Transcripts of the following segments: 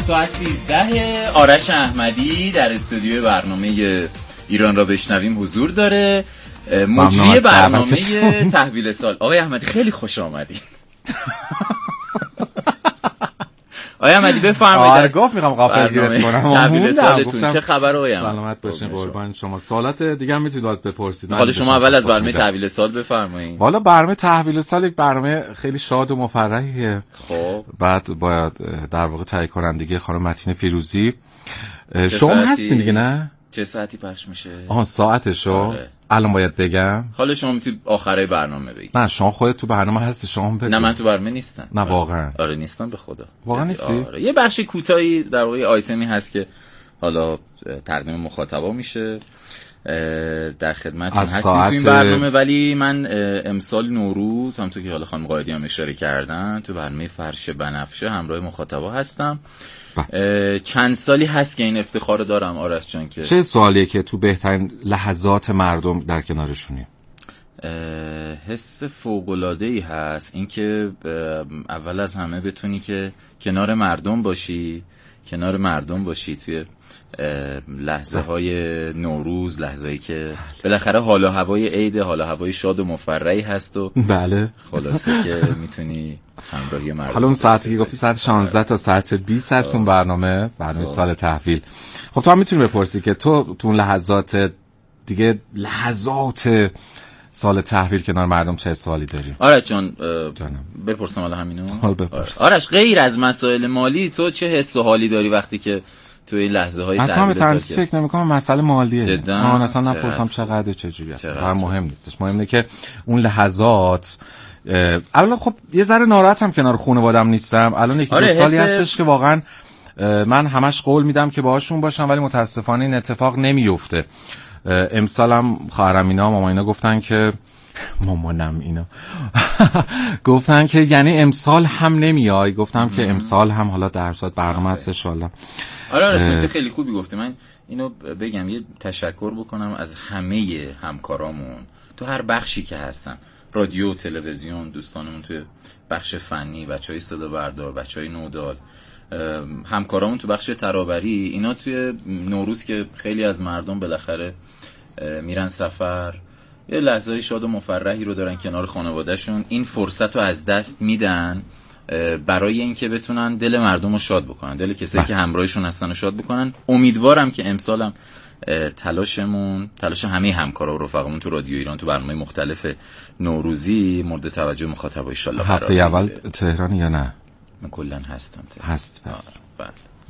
ساعت 13 آرش احمدی در استودیو برنامه ایران را بشنویم حضور داره، مجری برنامه تحویل سال. آقای احمدی خیلی خوش آمدید. آقای احمدی بفرمایید. گفت میخوام غافلگیرت کنم. تحویل سالتون چه خبر آقای احمدی؟ سلامت باشین قربان شما. سوالات دیگه هم میتونید باز بپرسید. حالا شما اول از برنامه تحویل سال بفرمایید. والا برنامه تحویل سال یک برنامه خیلی شاد و مفرحیه. خب بعد باید در واقع تهیه کنندگی خانم متین فیروزی. شما هستین دیگه نه؟ چه ساعتی پخش میشه؟ ساعتشو الان باید بگم. حالا شما میتونید آخرای برنامه بگید. نه شما خودت تو برنامه هستی، شما بگو. نه من تو برنامه نیستم. نه واقعا. آره نیستم به خدا. واقعا نیستی؟ آره. یه بخش کوتاهی در واقع آیتمی هست که حالا تقدیم مخاطبا میشه. در خدمتتون هستیم تو این برنامه، ولی من امسال نوروز همونطور که حالا خانم قائدی هم اشاره کردن تو برنامه فرش بنفشه همراه مخاطبا هستم. چند سالی هست که این افتخار دارم آرش جان. که چه سوالیه که تو بهترین لحظات مردم در کنارشونی؟ حس فوق‌العاده‌ای هست اینکه اول از همه بتونی که کنار مردم باشی توی لحظه های نوروز، لحظه‌ای که بالاخره حال و هوای عید، حال و هوای شاد و مفرحی هست و بله خلاصه که میتونی همراهی مردم. حالا اون ساعتی که گفتی ساعت 16 تا ساعت 20 هست اون برنامه سال تحویل. خب تو هم میتونی بپرسی که تو اون لحظات دیگه، لحظات سال تحویل کنار مردم چه سوالی داری؟ آرش جان بپرسم حالا همینو. حال بپرس. آرش غیر از مسائل مالی تو چه حس و حالی داری وقتی که تو این لحظه های اصلا به تنظیف فکر نمی‌کنم مسئله مالیه. جدا اصلا نپرسم چقدر چه جوری است. مهم نیستش. مهم اینه که اون لحظات اولا خب یه ذره ناراحتم کنار خانواده‌ام نیستم. الان یک دو سالی هستش که واقعا من همش قول میدم که باهاشون باشم ولی متاسفانه این اتفاق نمیفته. امسالم خواهرم اینا ماما اینا گفتن که مامانم اینا گفتن که یعنی امسال هم نمیای. گفتم که امسال هم حالا در صورت برنامه هستش والا. آره رسمیت خیلی خوبی گفتی. من اینو بگم یه تشکر بکنم از همه همکارامون تو هر بخشی که هستن، رادیو، تلویزیون، دوستانمون توی بخش فنی، بچهای صدا بردار، بچهای نودال، همکارامون تو بخش ترابری. اینا توی نوروز که خیلی از مردم بالاخره میرن سفر، یه لحظه‌ای شاد و مفرحی رو دارن کنار خانواده‌شون، این فرصت رو از دست میدن برای اینکه بتونن دل مردم رو شاد بکنن، دل کسایی که همراهشون هستن رو شاد بکنن. امیدوارم که امسالم تلاش همه همکارا و رفقامون تو رادیو ایران تو برنامه مختلف نوروزی مورد توجه مخاطبا ان شاء الله هفته اول تهران یا نه؟ من کلا هستم تهران. هست پس. بله.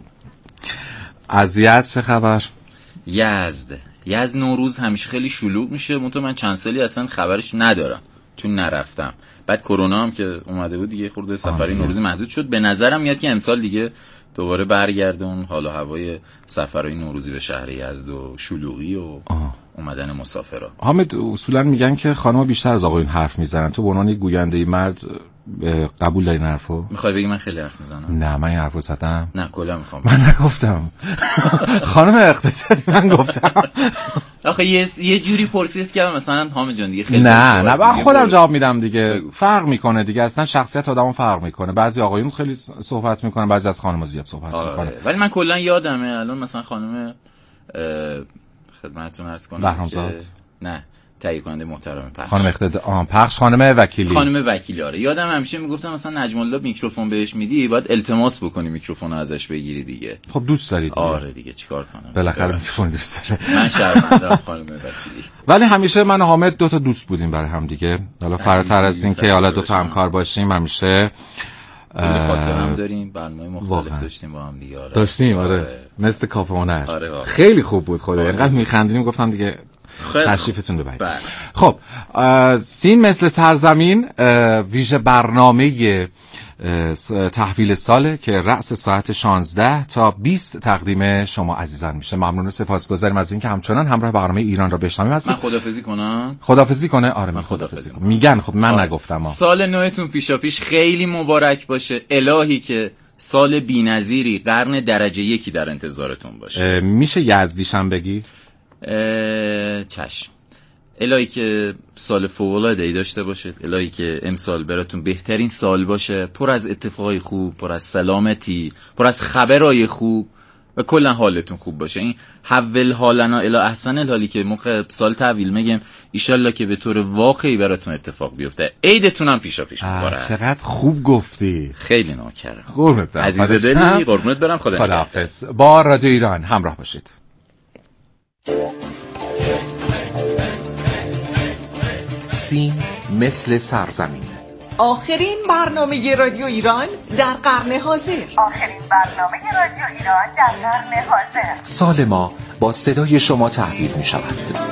از یزد چه خبر؟ یزد نوروز همیشه خیلی شلوغ میشه. من چند سالی اصلا خبرش ندارم چون نرفتم. بعد کرونا هم که اومده بود دیگه خورده سفری نوروزی محدود شد. به نظرم میاد که امسال دیگه دوباره برگرده اون حال و هوای سفرهای نوروزی به شهر یزد و شلوغی و اومدن مسافرا. حامد اصولا میگن که خانم‌ها بیشتر از آقایون حرف میزنن. تو به عنوان یک گوینده مرد قبول داری این حرفو؟ میخوای بگی من خیلی حرف میزنم؟ نه من این حرفو زدم. نه کلا میخوام. من نگفتم. خانم اقتصادی من گفتم. آخه یه جوری پرسیست که مثلا حامد جان دیگه خیلی نه من خودم جواب میدم دیگه. فرق میکنه دیگه، اصلا شخصیت آدمو فرق میکنه. بعضی آقایون خیلی صحبت میکنن، بعضی از خانم‌ها زیاد صحبت میکنن. ولی من کلا یادمه الان مثلا خانم خدمتتون عرض کنم بهرامزاد نه تهیه کننده محترم پخش خانم پخش خانم وکیلی آره یادم همیشه میگفتم مثلا نجم الله میکروفون بهش میدی باید التماس بکنی میکروفون رو ازش بگیری دیگه. خب دوست داری دیگه. آره دیگه چیکار کنم بالاخره میکروفون دوست داره. من شرمنده‌ام خانم وکیلی. ولی همیشه من و حامد دو تا دوست بودیم برای هم دیگه. حالا فراتر از این که حالا دو تا همکار باشیم همیشه خاطرم داریم. برنامه مختلف داشتیم با هم دیگه. داشتیم آره مثل کافه هنر. آره خیلی خوب بود خدا. اینقدر میخندیدیم گفتم دیگه تشریفتون ببرید. خب سین مثل سرزمین ویژه برنامه تحویل ساله که رأس ساعت 16 تا 20 تقدیم شما عزیزان میشه. ممنون و سپاسگزاریم از اینکه همچنان همراه برنامه ایران را بشنویم هستید. من خدافظی کنم؟ خدافظی کنه؟ آره من خدافظی کنم. میگن خب من نگفتم. سال نوتون پیشاپیش خیلی مبارک باشه. الهی که سال بی‌نظیری قرن درجه یکی در انتظارتون باشه. میشه یزدیشم بگی؟ چشم. الهی که سال فوق‌العاده‌ای داشته باشید، الهی که امسال براتون بهترین سال باشه، پر از اتفاقای خوب، پر از سلامتی، پر از خبرای خوب و کلا حالتون خوب باشه. این حول حالنا الی احسن الحالی که موقع سال تحویل میگم ایشالله که به طور واقعی براتون اتفاق بیفته. عیدتون هم پیشا پیش مبارک. چقدر خوب گفتی. خیلی نوکرم. قربونت برم. عزیز دلی، قربونت برم. خداحافظ. با رادیو ایران همراه باشید. سین مثل سرزمین. آخرین برنامه رادیو ایران در قرن حاضر. سال ما با صدای شما تحویل می شود.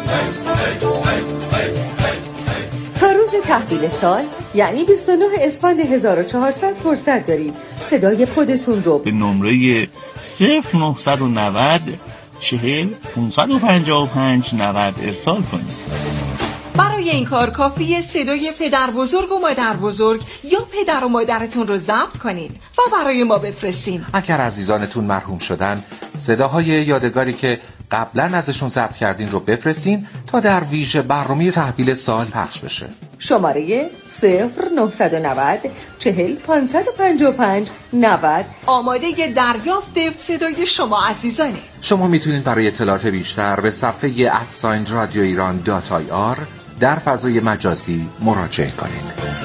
تا روز تحویل سال یعنی 29 اسفند 1400 فرصت دارید صدای خودتون رو به نمره 0990 40 555 90 ارسال کنید. برای این کار کافیه صدای پدر بزرگ و مادر بزرگ یا پدر و مادرتون رو ضبط کنین و برای ما بفرستین. اگر عزیزانتون مرحوم شدن، صداهای یادگاری که قبلا ازشون ضبط کردین رو بفرستین تا در ویژه برنامه تحویل سال پخش بشه. شماره 0990 40 555 90 آماده دریافت صدای شما عزیزانه. شما میتونید برای اطلاعات بیشتر به صفحه @radioiran.ir در فضای مجازی مراجعه کنید.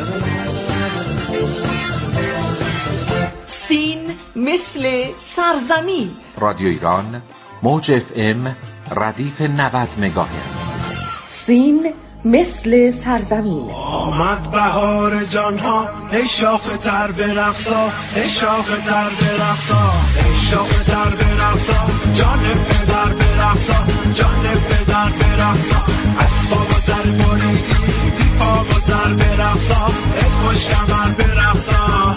سین مثل سرزمین. رادیو ایران، موج FM، ردیف 90 مگاهرتز. سین مثل سرزمین. آمد بهار جانها، ای شاخ تر برقصا، ای شاخ تر برقصا، ای شاخ تر برقصا، جان پدر برقصا، جان پدر برقصا، اسباب و زر بریدی بی پا و زر برقصا، ای خوش کمر برقصا.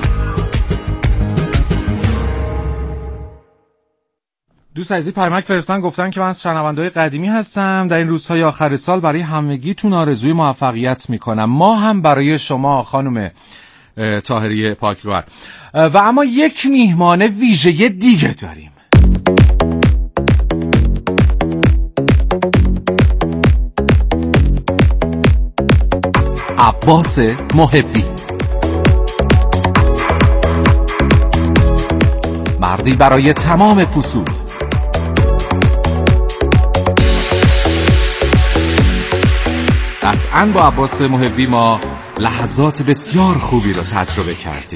دوست عزیزی پیامک فرستن گفتن که من از شنونده‌های قدیمی هستم. در این روزهای آخر سال برای همگیتون آرزوی موفقیت میکنم. ما هم برای شما خانم طاهری پاکروار. و اما یک میهمان ویژه دیگه داریم. عباس محبی، مردی برای تمام فصول. قطعاً با عباس محبی ما لحظات بسیار خوبی رو تجربه کردیم.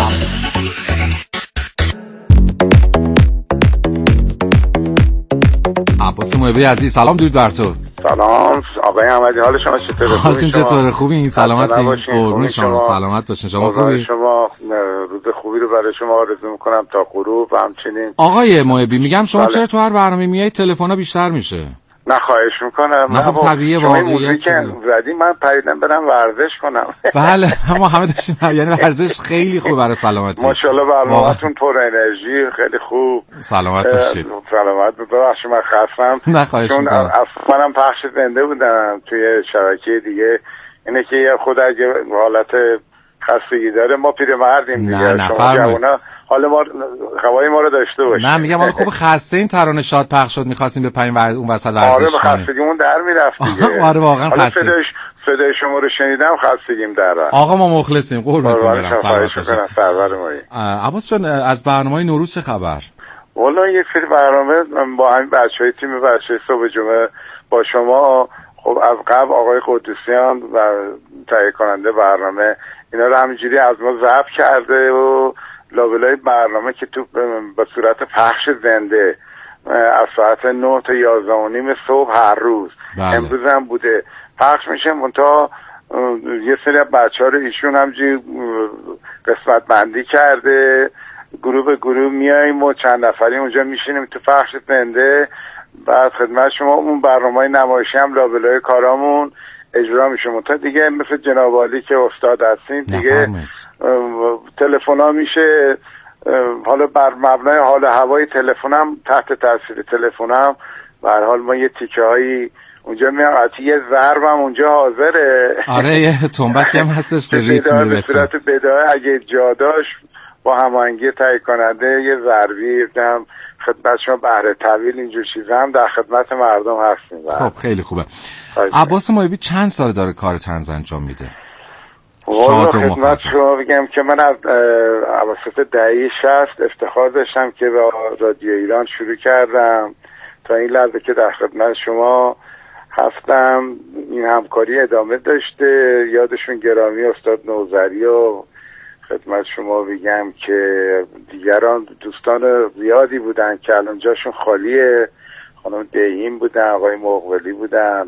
عباس محبی عزیز، سلام، درود بر تو. سلام آقای احمدی، حال شما چطوره؟ حالتون چطوره؟ خوبی؟ این سلامتی؟ قربون شما، سلامت باشین. شما خوبی؟ شما روز خوبی رو برای شما آرزو میکنم تا غروب. همچنین آقای محبی میگم شما چرا تو هر برنامه میای تلفن‌ها بیشتر میشه؟ نه خواهش میکنم. نه خب طبیعیه، واقعیت زدی من پریدم برم ورزش کنم. بله ما همه داشتیم، یعنی ورزش خیلی خوب برای سلامتی. ماشاءالله برنامه‌تون پر انرژی، خیلی خوب. سلامت باشید. سلامت ببخشید من خستم. نه خواهش میکنم. اصلا منم پخش زنده بودم توی شبکه دیگه. اینه که خود اگه حالت خستگی داره ما پیرمردیم دیگه. شما جوونا حالا ما هوای ما رو داشته باشیم. نه میگم حالا خوب خسته این ترانه شاد پخش شد، می‌خواستیم به پایین اون وسط ورزش کنیم. آره خستگیمون در میرفت دیگه. آره واقعا خسته. صدای شما رو شنیدم خستگیم در رفت. آقا ما مخلصیم، قربونتون برم. سلامت باشید. عباس جان از برنامه‌های نوروز چه خبر؟ والا یک سری برنامه با همین بچهای تیم بچهای صبح جمعه با شما، خب از قبل آقای قدوسیان و تهیه کننده برنامه اینا رو همینجوری از ما ضبط کرده و لابلای برنامه که تو به صورت پخش زنده از ساعت 9 تا 11:30 صبح هر روز. بله. امروز هم بوده پخش میشه. منتها یه سری از بچه‌ها رو ایشون همینجوری قسمت بندی کرده، گروه به گروه میایم و چند نفری اونجا میشینیم تو پخش زنده. بعد خدمت شما اون برنامه نمایشی هم لابلای کارامون اجرا میشه. منتها دیگه مثل جناب عالی که استاد هستین دیگه تلفن‌ها میشه، حالا بر مبنای حال هوای تلفنم تحت تاثیر تلفنم به هر حال ما یه تیکه‌هایی اونجا میام، یه ضربم اونجا حاضره. آره یه تنبکی هم هستش که ریتم میبته به صورت بدایه اگه جا داشت با هماهنگی تهیه کننده یه ضربی هم خدمت شما بهره طویل اینجور چیزا هم در خدمت مردم هستیم. خب خیلی خوبه. عباس مایبی چند سال داره کار طنز انجام میده؟ شاد و خدمت شما بگم که من از اواسط دهه 60 افتخار داشتم که با رادیو ایران شروع کردم تا این لحظه که در خدمت شما هستم. این همکاری ادامه داشته. یادشون گرامی استاد نوذری و خدمت شما بگم که دیگران دوستان زیادی بودن که الان جاشون خالیه. خانم دهیم بودن، آقای مقبلی بودن،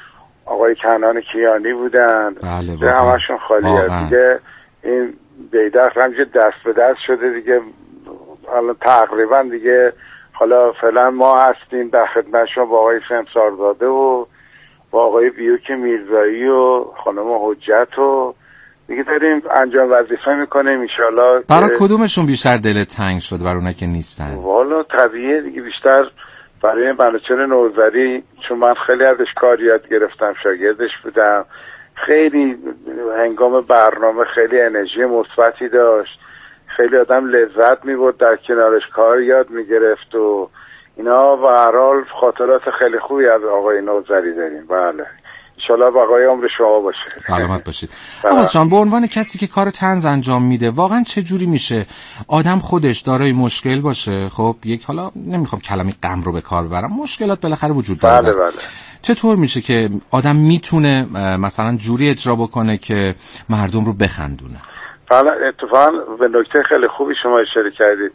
آقای کنان کیانی بودن. بله همشون خالیه دیگه. این بیدخ همجه دست به دست شده دیگه. الان تقریبا دیگه حالا فعلا ما هستیم در خدمت شما با آقای سمسارزاده و با آقای بیوک میرزایی و خانم حجت و دیگه داریم انجام وظیفه میکنیم انشالله. برای کدومشون بیشتر دل تنگ شد برای اونایی که نیستن؟ والا طبیعیه دیگه، بیشتر برای منوچهر نوذری، چون من خیلی ازش کار یاد گرفتم، شاگردش بودم. خیلی هنگام برنامه خیلی انرژی مثبتی داشت، خیلی آدم لذت میبرد در کنارش، کار یاد میگرفت و اینا. و هر حال خاطرات خیلی خوبی از آقای نوذری داریم. بله انشالله بقای عمر شما باشه. سلامت باشید. عباس جان، به عنوان کسی که کار طنز انجام میده، واقعا چه جوری میشه آدم خودش دارای مشکل باشه؟ خب یک، حالا نمیخوام کلمه غم رو به کار ببرم، مشکلات بالاخره وجود داره. بله. چطور میشه که آدم میتونه مثلا جوری اجرا بکنه که مردم رو بخندونه؟ بله اتفاقا به نکته خیلی خوبی شما اشاره کردید.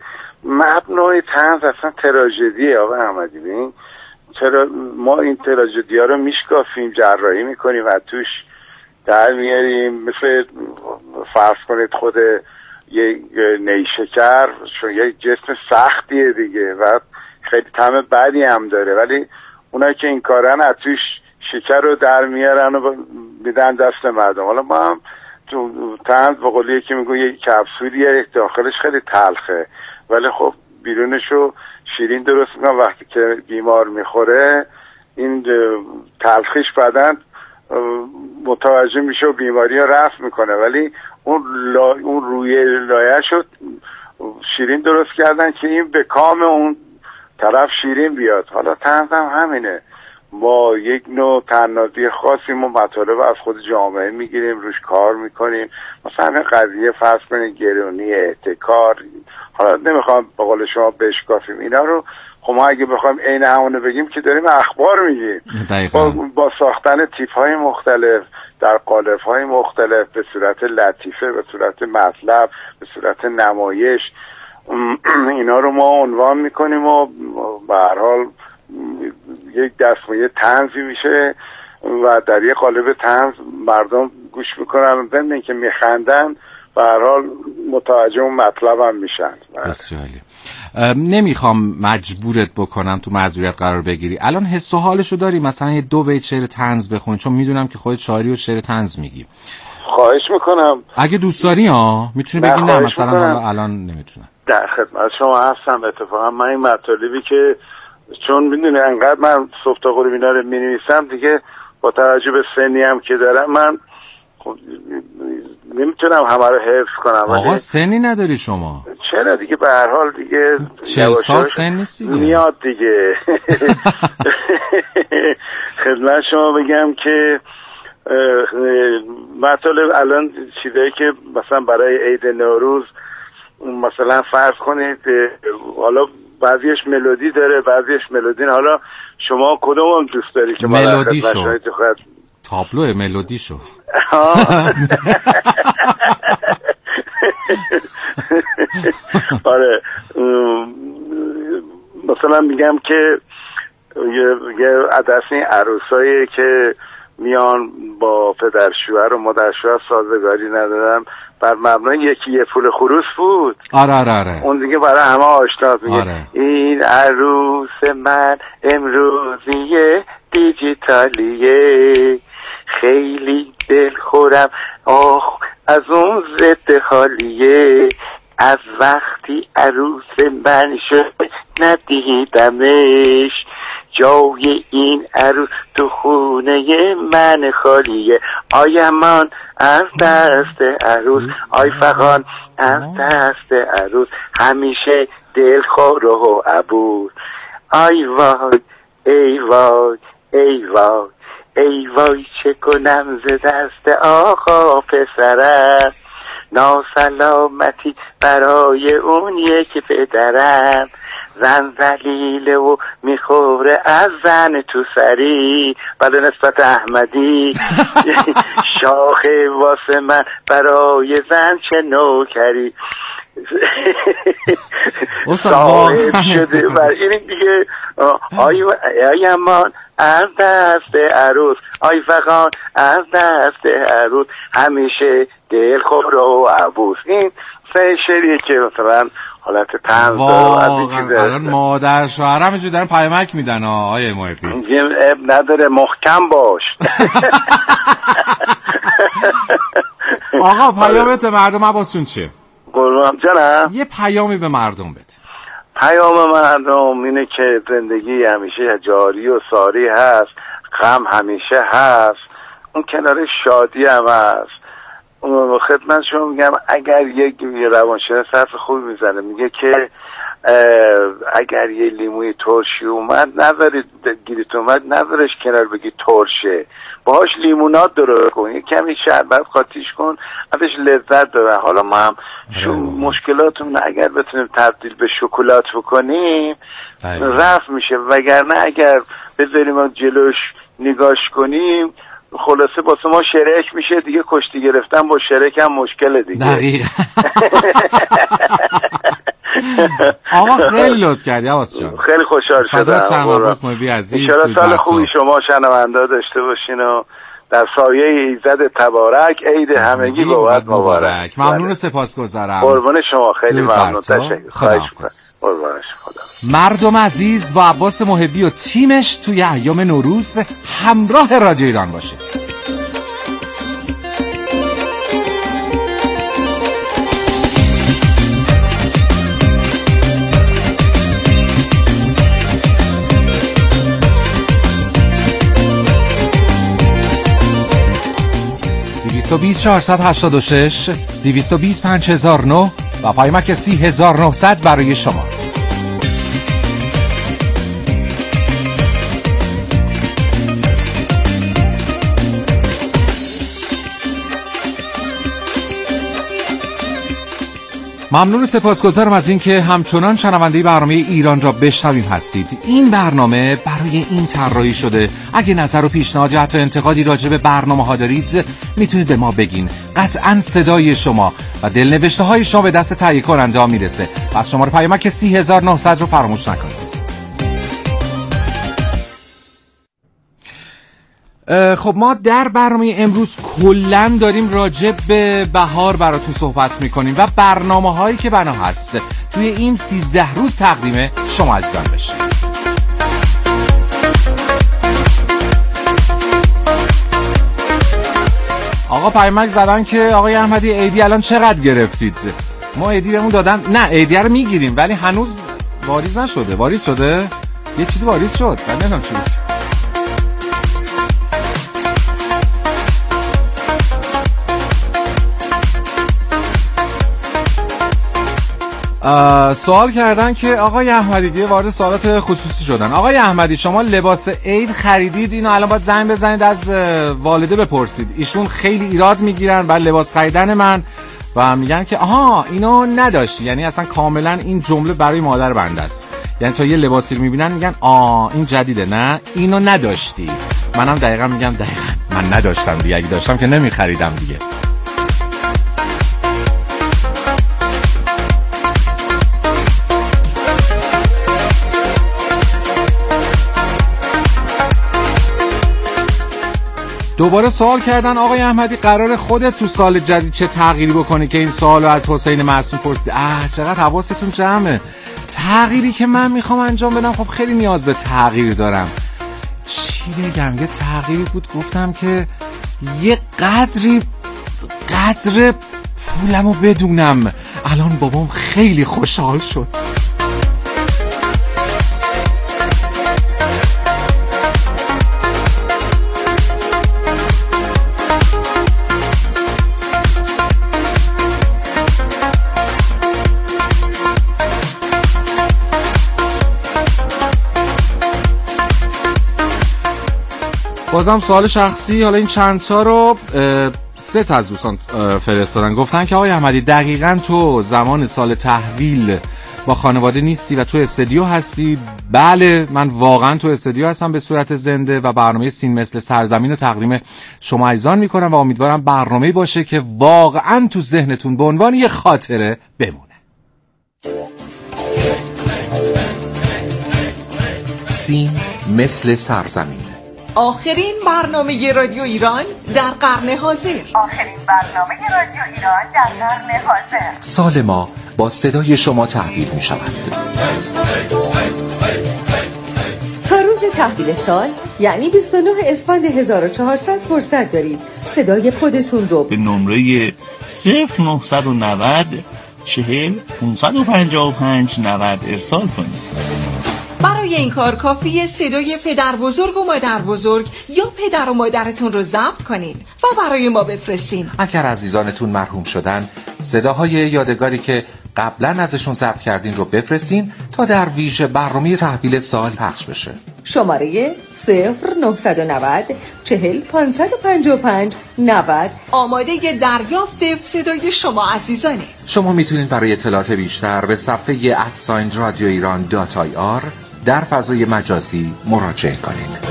مبنای طنز اصلا تراژدیه آقای احمدی. ببین چرا ما این تراژدی ها رو میشکافیم، جراحی میکنیم و توش در میاریم. مثل فرض کنید خود یه نیشکر، چون یه جسم سختیه دیگه و خیلی طعم بدی هم داره، ولی اونایی که این کارن از توش شکر رو در میارن و میدن دست مردم. حالا ما هم تو طنز به قولی که میگو یه کپسولیه داخلش خیلی تلخه، ولی خب بیرونشو شیرین درست میکنم. وقتی که بیمار میخوره این تلخیش بدن متوجه میشه و بیماری ها رفع میکنه، ولی اون روی لایه شد شیرین درست کردن که این به کام اون طرف شیرین بیاد. حالا طنز هم همینه، با یک نوع تنادی خاصی ما مطالب از خود جامعه میگیریم، روش کار میکنیم. مثلا همین قضیه فرض کنید گرونی، احتکار، حالا نمیخوام به قول شما بشکافیم اینا رو. خب ما اگه بخوایم عین همونه بگیم که داریم اخبار میگیم با ساختن تیپ های مختلف در قالب های مختلف، به صورت لطیفه، به صورت مطلب، به صورت نمایش، اینا رو ما عنوان میکنیم و به هر حال یک دستمایه طنزی میشه و در یک قالب طنز مردم گوش میکنن، ضمن اینکه میخندن به هر حال متوجه اون مطلب هم میشن. بسیار عالی. نمیخوام مجبورت بکنم تو معذوریت قرار بگیری، الان حس و حالشو داری مثلا یه 2 بیت شعر طنز بخونی؟ چون میدونم که خودت شاعری و شعر طنز میگی. خواهش میکنم. اگه دوست داری میتونی بگی. نه مثلا حالا الان نمیتونم. در خدمت شما هستم. اتفاقا من این مطالبی که چون میدونی انقدر من صبح تا غروب اینا رو مینویسم دیگه، با توجه به سنی هم که دارم من نمیتونم همه رو حفظ کنم. آقا سنی نداری شما؟ چرا دیگه، به هر حال دیگه 40 سال سن نیست دیگه، میاد دیگه. خدمت شما بگم که مطالب الان چیزایی که مثلا برای عید نوروز مثلا فرض کنید، حالا بعضیش ملودی داره بعضیش ملودی. حالا شما کدوم دوست داری که ملودی شو؟ تابلو ملودی شو. آره مثلا میگم که یه عدسین عروسایی که میان با پدر شوهر و مادر شوهر سازگاری ندارن، بر مبنای یکی یه پول خروس بود. آره اون دیگه برای همه آشناست. میگه آره. این عروس من امروزیه دیجیتالیه، خیلی دل خورم آخ از اون ضد حالیه، از وقتی عروس من شد ندیدمش، جای این عروس تو خونه من خالیه. آی امان از دست عروس، آی فغان از دست عروس، همیشه دلخور و عبوس. آی وای ای وای ای وای ای وای چه کنم ز دست آقا پسرم، ناسلامتی برای اون یک پدرم. زن ذلیله و میخوره از زن تو سری، بله نسبت احمدی. شاخه واسه من برای زن چه نوکری. صاحب شده بر این دیگه. آی امان از دست عروس، آی فغان از دست عروس، همیشه دل خور و عبوس. این سه شعریه که مثلا حالت طنز داره. الان مادر شوهر همینجور دارن پیامک میدن آقای محبی. اب نداره، محکم باش. آقا پیامت مردم عباسون چیه؟ قربانم جانم. یه پیامی به مردم بده. پیام مردم اینه که زندگی همیشه جاری و ساری هست، غم همیشه هست، اون کنار شادی هم هست. خدمت شما میگم اگر یک روانشناس حرف خوبی میزنه، میگه که اگر یه لیموی ترشی اومد نذارید گیریت اومد نذارش کنار بگی ترشه، باهاش لیموناد درست کن، یه کمی شربت قاطیش کن، ازش لذت داره. حالا ما هم مشکلاتمون اگر بتونیم تبدیل به شکلات بکنیم رفع میشه، وگرنه اگر بذاریم جلوش نگاش کنیم خلاصه باسه ما شرک میشه دیگه. کشتی گرفتن با شرک هم مشکله دیگه. دقیقا. آقا خیلی لطف کردی عباس جان، خیلی خوشحال شدم. فدا چم عباس محبی عزیز. ان سال خوبی شما شنونده داشته باشین و در سایه ایزد تبارک عید همگی بابت مبارک. ممنون و سپاسگزارم. قربان شما، خیلی ممنون. تشکر. خداحافظ. قربانش خدا. مردم عزیز با عباس محبی و تیمش توی ایام نوروز همراه رادیو ایران باشه. ...220 486 220 5009 و پیامک 30900 برای شما. ممنون و سپاسگزارم از اینکه همچنان شنونده برنامه ایران را بشنویم هستید. این برنامه برای این طراحی شده. اگه نظر و پیشنهاد یا حتی انتقادی راجع به برنامه‌ها دارید میتونید به ما بگین. قطعاً صدای شما و دلنوشته های شما به دست تهیه کننده ها میرسه. پس شماره پیامک 30900 رو فراموش نکنید. خب ما در برنامه امروز کلن داریم راجع به بهار براتون صحبت میکنیم و برنامه هایی که بنا هست توی این 13 روز تقدیم شما عزیزان بشه. آقا پیامک زدن که آقای احمدی عیدی الان چقدر گرفتید؟ ما عیدی بهمون دادن، نه عیدی رو میگیریم ولی هنوز واریز نشده. واریز شده؟ یه چیزی واریز شد، من نمیدونم چی بود. سوال کردن که آقای احمدی دیگه وارد سوالات خصوصی شدن. آقای احمدی شما لباس عید خریدید؟ اینو الان باید زنگ بزنید از والده بپرسید. ایشون خیلی ایراد میگیرن بر لباس خریدن من و میگن که آها اینو نداشتی، یعنی اصلا کاملا این جمله برای مادر بنده است. یعنی تا یه لباسی رو میبینن میگن این جدیده، نه اینو نداشتی. منم دقیقاً میگم دقیقاً من نداشتم دیگه، اگه داشتم که نمیخریدم دیگه. دوباره سوال کردن آقای احمدی قرار خودت تو سال جدید چه تغییری بکنی که این سوالو از حسین معصوم پرسید. چقدر حواستون جمعه. تغییری که من میخوام انجام بدم خب خیلی نیاز به تغییر دارم. چی بگم؟ یه تغییری بود گفتم که یه قدر پولمو بدونم. الان بابام خیلی خوشحال شد. بازم سوال شخصی. حالا این چند تا رو 3 تا از دوستان فرستادن، گفتن که آقای احمدی دقیقاً تو زمان سال تحویل با خانواده نیستی و تو استودیو هستی؟ بله، من واقعا تو استودیو هستم به صورت زنده و برنامه سین مثل سرزمین رو تقدیم شما عزیزان میکنم و امیدوارم برنامه‌ای باشه که واقعا تو ذهنتون به عنوان یه خاطره بمونه. سین مثل سرزمین، آخرین برنامه رادیو ایران در قرن حاضر. سال ما با صدای شما تحویل می شود. تا روز تحویل سال یعنی 29 اسفند 1400 فرصت دارید صدای خودتون رو به نمره 0990 40 555 90 ارسال کنید. برای این کار کافیه صدای پدر بزرگ و مادر بزرگ یا پدر و مادرتون رو ضبط کنین و برای ما بفرستین. اگر عزیزانتون مرحوم شدن، صداهای یادگاری که قبلا ازشون ضبط کردین رو بفرستین تا در ویژه برنامه تحویل سال پخش بشه. شماره 0990 40 555 90 آماده دریافت صدای شما عزیزانه. شما میتونید برای اطلاعات بیشتر به صفحه @radioiran.ir در فضای مجازی مراجعه کنید.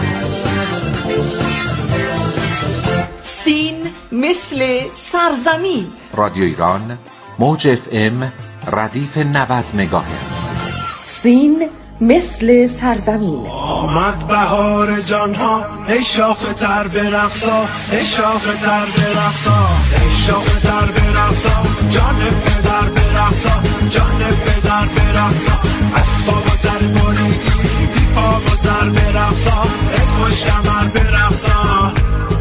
سین مثل سرزمین. رادیو ایران، موج FM، ردیف 90 مگاهرتز. سین مثل سرزمین. آمد بهار جانها، ای شاخ تر برقصا، ای شاخ تر برقصا، ای شاخ تر برقصا، جان پدر برقصا، جان پدر برقصا، اسباب و سر بریدی بی پا و سر برقصا، ای خوش کمر برقصا.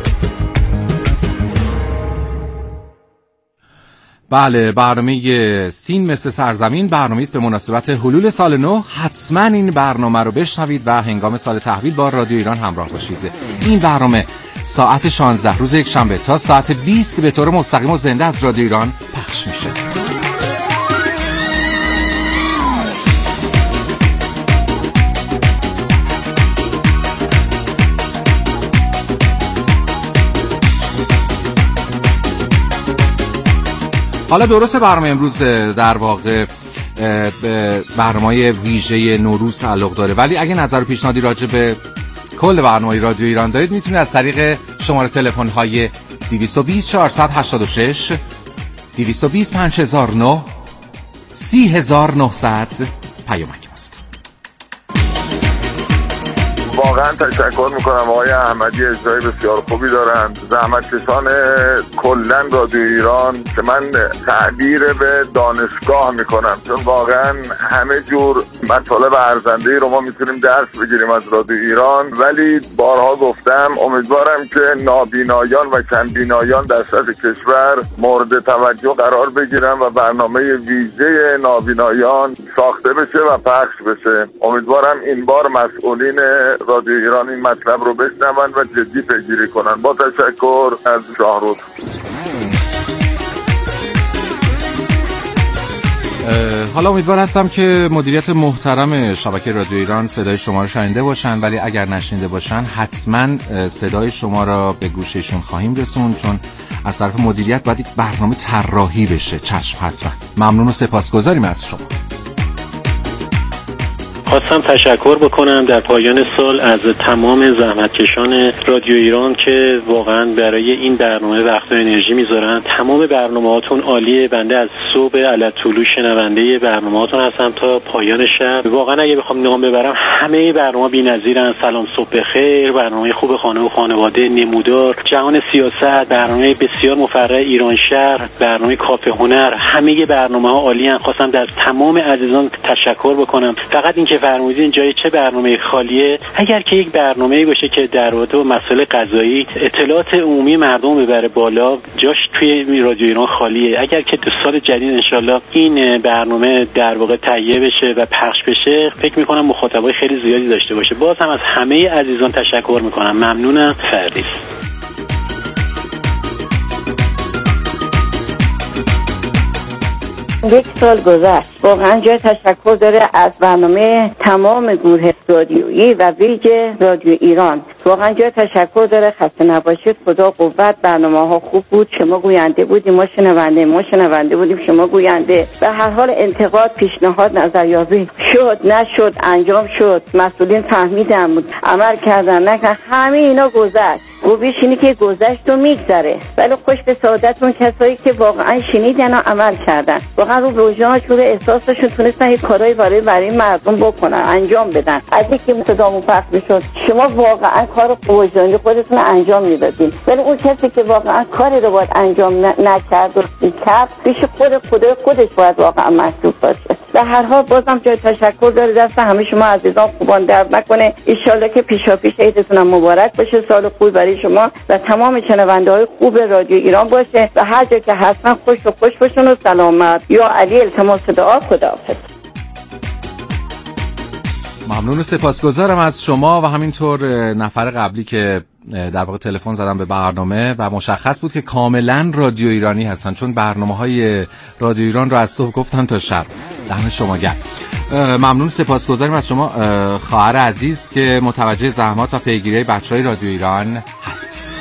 بله، برنامه سین مثل سرزمین برنامه‌ای است به مناسبت حلول سال نو. حتما این برنامه رو بشنوید و هنگام سال تحویل با رادیو ایران همراه باشید. این برنامه ساعت 16 روز یکشنبه تا ساعت 20 به طور مستقیم و زنده از رادیو ایران پخش میشه. حالا درست برنامه امروز در واقع برنامه ویژه نوروز تعلق داره، ولی اگه نظر و پیشنهادی راجع به کل برنامه رادیو ایران دارید میتونید از طریق شماره تلفن های 220 486 220 5009 30900 پیامک است. واقعا تشکر میکنم آقای احمدی، اجرای بسیار خوبی دارند. زحمتکشان کلن رادیو ایران که من تعبیر به دانشگاه میکنم، چون واقعا همه جور مطالب ارزنده رو ما میتونیم درس بگیریم از رادیو ایران، ولی بارها گفتم امیدوارم که نابینایان و کمبینایان در سطح کشور مورد توجه قرار بگیرن و برنامه ویژه نابینایان ساخته بشه و پخش بشه. امیدوارم این بار مسئولین رادیو ایران این مطلب رو بشنون و جدی پیگیری کنن. با تشکر از شاهرخ. حالا امیدوار هستم که مدیریت محترم شبکه رادیو ایران صدای شما رو شنیده باشن، ولی اگر نشنیده باشن حتما صدای شما را به گوششون خواهیم رسون، چون از طرف مدیریت باید یک برنامه طراحی بشه. چشم، حتما. ممنون و سپاسگزاریم از شما. خواستم تشکر بکنم در پایان سال از تمام زحمتکشان رادیو ایران که واقعا برای این برنامه وقت و انرژی میذارن. تمام برنامه‌هاتون عالیه. بنده از صبح علتولو شنونده برنامه‌هاتون هستم تا پایان شب. واقعا اگه بخوام نام ببرم همه برنامه بی‌نظیرن. سلام صبح بخیر، برنامه خوب خانه و خانواده، نمودار، جهان سیاست، برنامه بسیار مفرح ایران شهر، برنامه کافه هنر، همه برنامه‌ها عالیان. خواستم در تمام عزیزان تشکر بکنم. فقط این که فرمودین جای چه برنامه خالیه، اگر که یک برنامه‌ای باشه که در رابطه با مسائل قضایی اطلاعات عمومی مردم ببره بالا، جاش توی رادیو ایران خالیه. اگر که تو سال جدید انشالله این برنامه در واقع تهیه بشه و پخش بشه، فکر می‌کنم مخاطبای خیلی زیادی داشته باشه. باز هم از همه عزیزان تشکر می‌کنم. ممنونم. فردی. 1 سال گذشت. واقعا جای تشکر داره از برنامه تمام گروه رادیویی و ویژه رادیو ایران. واقعا جای تشکر داره. خسته نباشید. خدا قوت. برنامه‌ها خوب بود. شما گوینده بودیم، ما شنونده بودیم، شما گوینده. به هر حال انتقاد، پیشنهاد، نظریابی شد، نشد، انجام شد. مسئولین فهمیدن، عمل کردن، نکردن، همه اینا گذشت. خوبیش اینه که گذشت و میگذره. ولی خوش به سعادتون کسایی که واقعا شنیدن و عمل کردن، واقعا رو وجدانشون و احساسشون تونستن یه کارایی برای مردم بکنن، انجام بدن. از اینکه صدامون پخش میشد شما واقعا کار وجدانی خودتون انجام میدادین، ولی اون کسی که واقعا کاری رو باید انجام نکرد و کرد پیش خودش باید واقعا مسئول باشه. به هر حال بازم جای تشکر داره. دست همه شما عزیزان خوبان درد نکنه. ان شاءالله که پیشاپیش عیدتون مبارک باشه. سال خوبی برای شما و تمام شنونده‌های خوب رادیو ایران باشه و هر جا که هستن خوش باشون و سلامت. یا علی التماس دعا. خداحافظ. ممنون و سپاسگزارم از شما و همینطور نفر قبلی که در واقع تلفن زدن به برنامه و مشخص بود که کاملا رادیو ایرانی هستن، چون برنامه‌های رادیو ایران رو از صبح گفتن تا شب. دم شما گرم. ممنون سپاسگزاریم از شما خواهر عزیز که متوجه زحمات و پیگیری بچهای رادیو ایران هستید.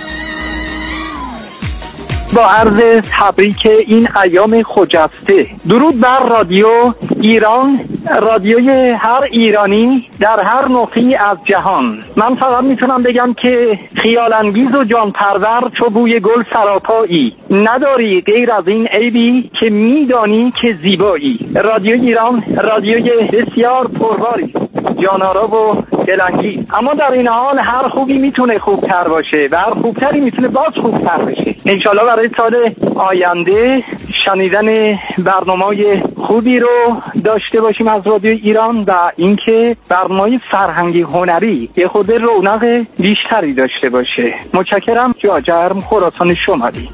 با عرض تبریک این ایام خجسته. درود بر رادیو ایران، رادیوی هر ایرانی در هر نقطه‌ای از جهان. من فقط میتونم بگم که خیال انگیز و جان پرور چو بوی گل سراپایی، نداری غیر از این عیبی که میدانی که زیبایی. رادیو ایران رادیوی بسیار پرباری، جانارا و دلانگیز. اما در این حال هر خوبی میتونه خوبتر باشه و هر خوبتری میتونه باز خوبتر بشه. انشالله برای سال آینده شنیدن برنامه‌های خوبی رو داشته باشیم از رادیو ایران و اینکه برنامه فرهنگی هنری یه خود رونق بیشتری داشته باشه. متشکرم. جاجرم، خراسان شمالی.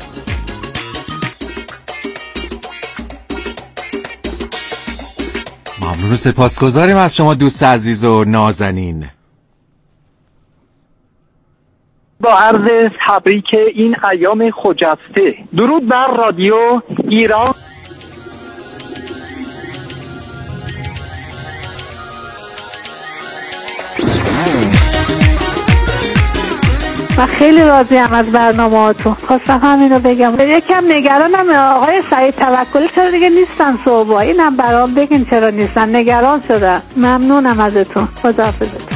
ممنون و سپاسگزاریم از شما دوست عزیز و نازنین. با عرض تبریک این ایام خجسته. درود بر رادیو ایران. من خیلی راضیم از برنامه‌هاتون. خواستم همینو بگم. یکم نگرانم آقای سعید توکلی چرا دیگه نیستن صبح. اینم برام بگین چرا نیستن. نگران شدم. ممنونم ازتون. خداحافظتون.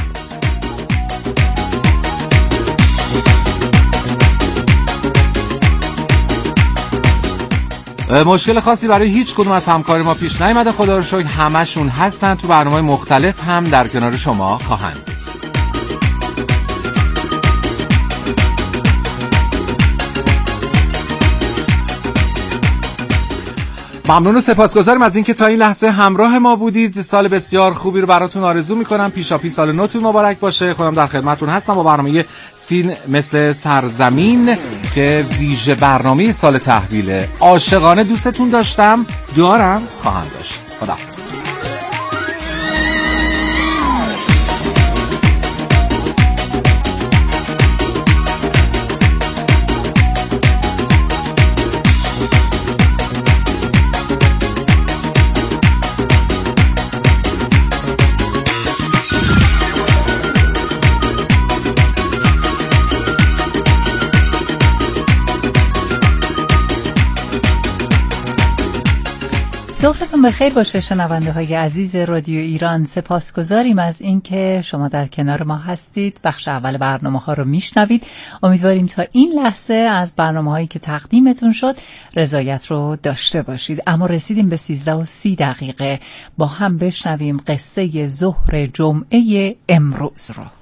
مشکل خاصی برای هیچ کدوم از همکار ما پیش نیامده. خدا رو شکر همشون هستن، تو برنامه‌های مختلف هم در کنار شما خواهند بود. ممنون و سپاسگزاریم از اینکه تا این لحظه همراه ما بودید. سال بسیار خوبی رو براتون آرزو میکنم. پیشاپیش سال نوتون مبارک باشه. خودم در خدمتتون هستم با برنامه سین مثل سرزمین که ویژه برنامه سال تحویل. عاشقانه دوستتون داشتم، دارم، خواهم داشت. خداحافظ. صبحتون بخیر باشه شنونده های عزیز رادیو ایران. سپاسگزاریم از اینکه شما در کنار ما هستید. بخش اول برنامه ها رو میشنوید. امیدواریم تا این لحظه از برنامه هایی که تقدیمتون شد رضایت رو داشته باشید. اما رسیدیم به 13:30 با هم بشنویم قصه ظهر جمعه امروز رو.